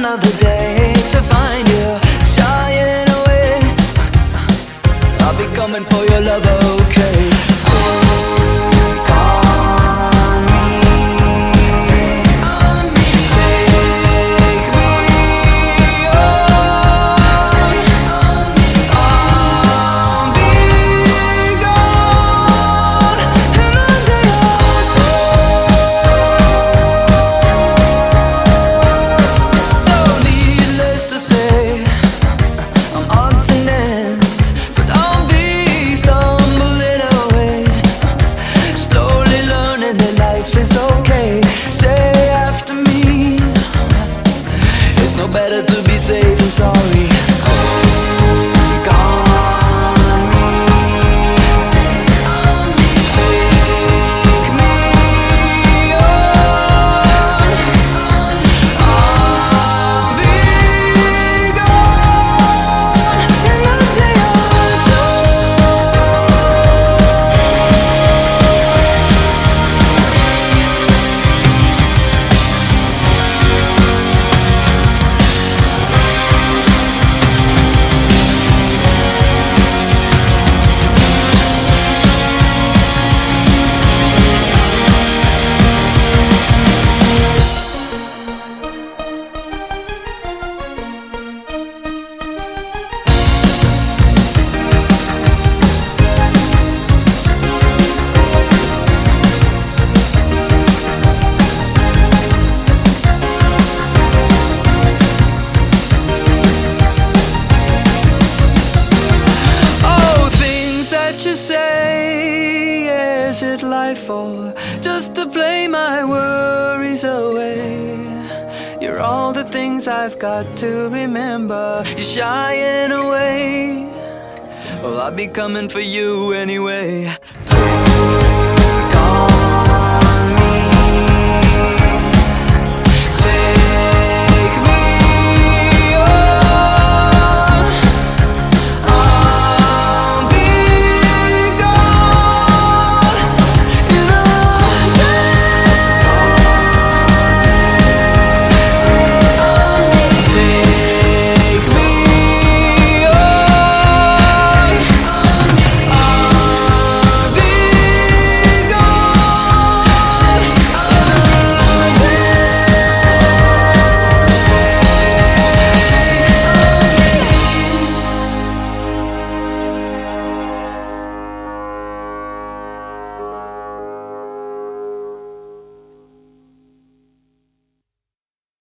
another day to find you shying away. I'll be coming for your love, okay? Take on me, take on me, take me on, take on me. I'll be gone in a day or two. So needless to say, I'm odds and ends, but I'll be stumbling away, slowly learning that life is okay. Say after me, it's no better to be safe than sorry. Take on me, take on me, take me on, take on me. I'll be gone in a day or two. Oh, things that you say, is it life or just to play my worries away? You're all the things I've got to remember. You're shying away, well, I'll be coming for you anyway. Take